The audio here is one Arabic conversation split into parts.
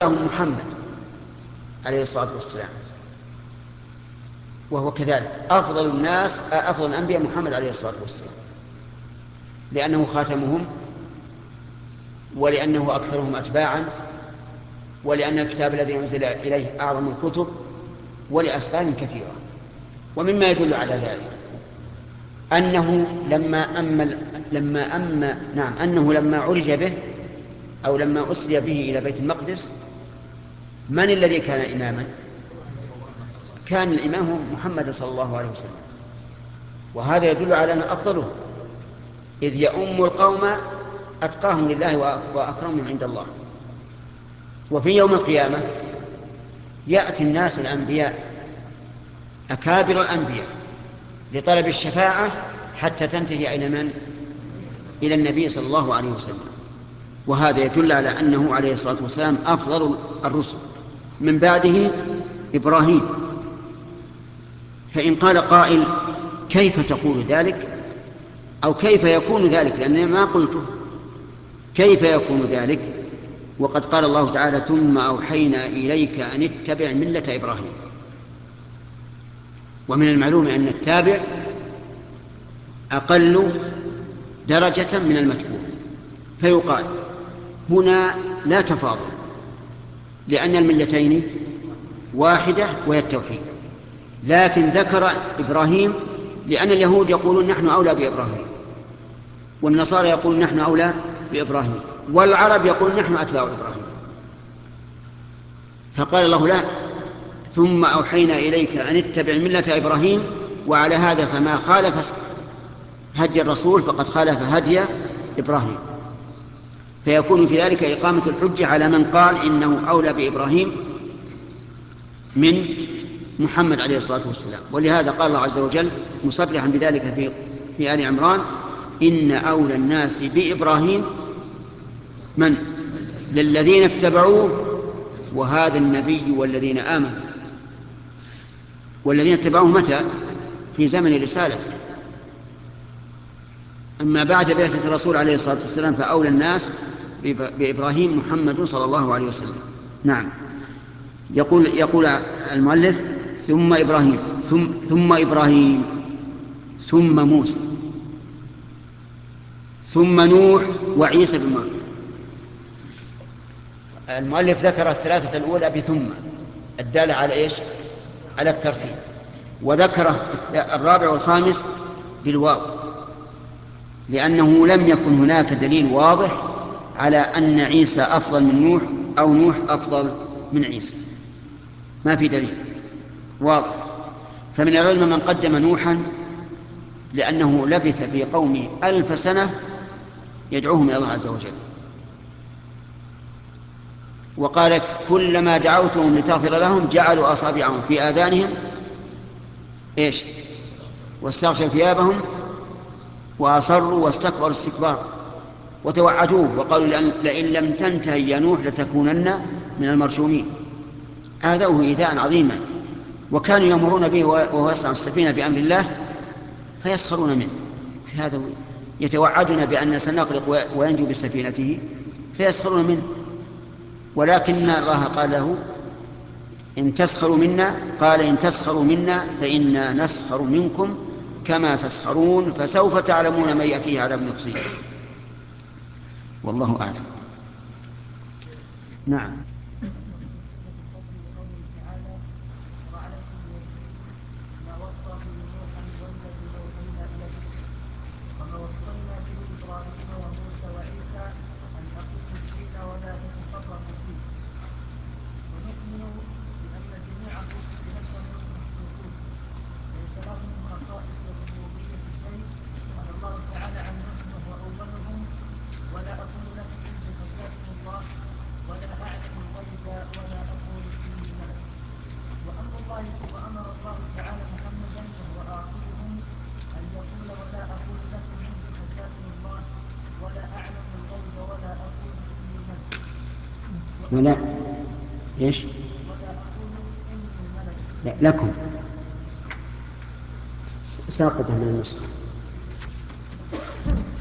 محمد عليه الصلاة والسلام، وهو كذلك أفضل الناس أفضل الأنبياء محمد عليه الصلاة والسلام، لأنه خاتمهم، ولأنه أكثرهم أتباعا، ولأن الكتاب الذي أنزل إليه أعظم الكتب، ولأسباب كثيرة. ومما يدل على ذلك أنه لما عرج به أو لما أسري به إلى بيت المقدس، من الذي كان إماما؟ كان الإمام محمد صلى الله عليه وسلم، وهذا يدل على أنه أفضله، إذ يؤم القوم أتقاهم لله وأكرمهم عند الله. وفي يوم القيامة يأتي الناس الأنبياء أكابر الأنبياء لطلب الشفاعة حتى تنتهي إلى من؟ إلى النبي صلى الله عليه وسلم. وهذا يدل على أنه عليه الصلاة والسلام أفضل الرسل. من بعده إبراهيم. فإن قال قائل كيف تقول ذلك، أو كيف يكون ذلك، لأنني ما قلته، كيف يكون ذلك وقد قال الله تعالى ثم أوحينا إليك أن اتبع ملة إبراهيم. ومن المعلوم أن التابع أقل درجة من المتبوع، فيقال هنا لا تفاضل، لأن الملتين واحدة وهي التوحيد، لكن ذكر إبراهيم لأن اليهود يقولون نحن أولى بإبراهيم، والنصارى يقولون نحن أولى بإبراهيم، والعرب يقولون نحن أتباع إبراهيم. فقال الله له ثم أوحينا إليك أن اتبع ملة إبراهيم، وعلى هذا فما خالف هدي الرسول فقد خالف هدي إبراهيم، فيكون في ذلك إقامة الحجة على من قال إنه أولى بإبراهيم من محمد عليه الصلاة والسلام. ولهذا قال الله عز وجل مصرحا بذلك في آل عمران إن أولى الناس بإبراهيم من؟ للذين اتبعوه وهذا النبي والذين آمنوا. والذين اتبعوه متى؟ في زمن رسالته. أما بعد بعثة الرسول عليه الصلاة والسلام فأولى الناس بإبراهيم محمد صلى الله عليه وسلم. نعم. يقول المؤلف ثم إبراهيم ثم إبراهيم ثم موسى ثم نوح وعيسى بن مريم. المؤلف ذكر الثلاثة الأولى بثم الدالة على إيش؟ على الترتيب، وذكر الرابع والخامس بالواو، لأنه لم يكن هناك دليل واضح على أن عيسى أفضل من نوح أو نوح أفضل من عيسى، ما في دليل واضح. فمن العلم من قدم نوحا لأنه لبث في قومه 1000 سنة يدعوهم إلى الله عز وجل، وقال كلما دعوتهم لتغفر لهم جعلوا أصابعهم في آذانهم إيش؟ واستغشوا ثيابهم وأصروا واستكبروا استكبار وتوعدوه وقالوا لئن لم تنتهي يا نوح لتكونن من المرجومين. آذوه إيذاء عظيما، وكانوا يمرون به وهو يصنع السفينة بأمر الله فيسخرون منه. في هذا يتوعدنا بأن سنغرق وينجو بسفينته فيسخرون منه، ولكن الله قال له إن تسخروا منا، قال إن تسخروا منا فإنا نسخر منكم كما تسخرون فسوف تعلمون من يأتيه عذاب يخزيه. والله أعلم. نعم. وما وصينا به إبراهيم وموسى وعيسى أن أقيموا الدين ولا تتفرقوا فيه، ونؤمن بأن جميع الرسل بشر مخلوقون ليس لهم من خصائص الربوبية شيء. قال الله تعالى عن نوح وهو أولهم ولا أقول لكم عندي خزائن الله ولا أعلم الغيب ولا أقول إني ملك. وأمر الله تعالى محمدا وهو آخرهم أن يقول ولا أقول لكم عندي خزائن الله ولا أعلم الغيب ولا أقول إني ملك. ولا إيش؟ ولا أقول إني ملك. لا لكم ساقطة من النسخة.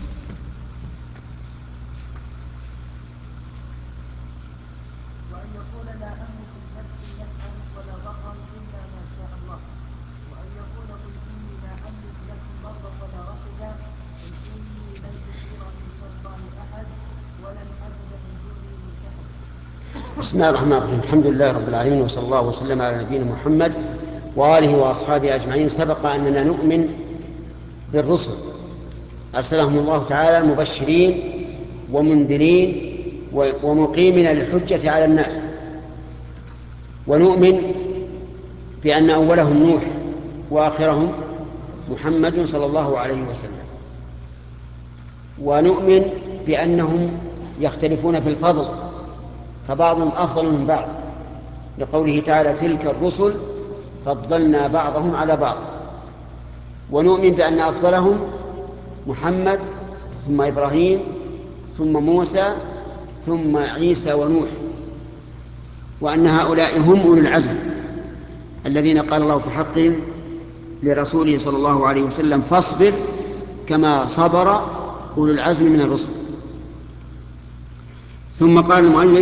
وأن يقول يقول لا أملك لنفسي نفعا ولا ضرا إلا ما شاء الله، وأن يقول قل إني لا أملك لكم ضرا ولا رشدا، قل إني لن يجيرني من الله أحد ولن أجد من دونه ملتحدا. بسم الله الرحمن الرحيم. الحمد لله رب العالمين، وصلى الله وسلم على نبينا محمد وآله وأصحابه أجمعين. سبق أننا نؤمن بالرسل أرسلهم الله تعالى مبشرين ومنذرين ومقيمين للحجة على الناس، ونؤمن بأن أولهم نوح وآخرهم محمد صلى الله عليه وسلم، ونؤمن بأنهم يختلفون في الفضل فبعضهم أفضل من بعض، لقوله تعالى تلك الرسل فضلنا بعضهم على بعض. ونؤمن بأن أفضلهم محمد ثم إبراهيم ثم موسى ثم عيسى ونوح، وأن هؤلاء هم أولو العزم الذين قال الله في حقهم لرسوله صلى الله عليه وسلم فاصبر كما صبر أولو العزم من الرسل. ثم قال المؤلف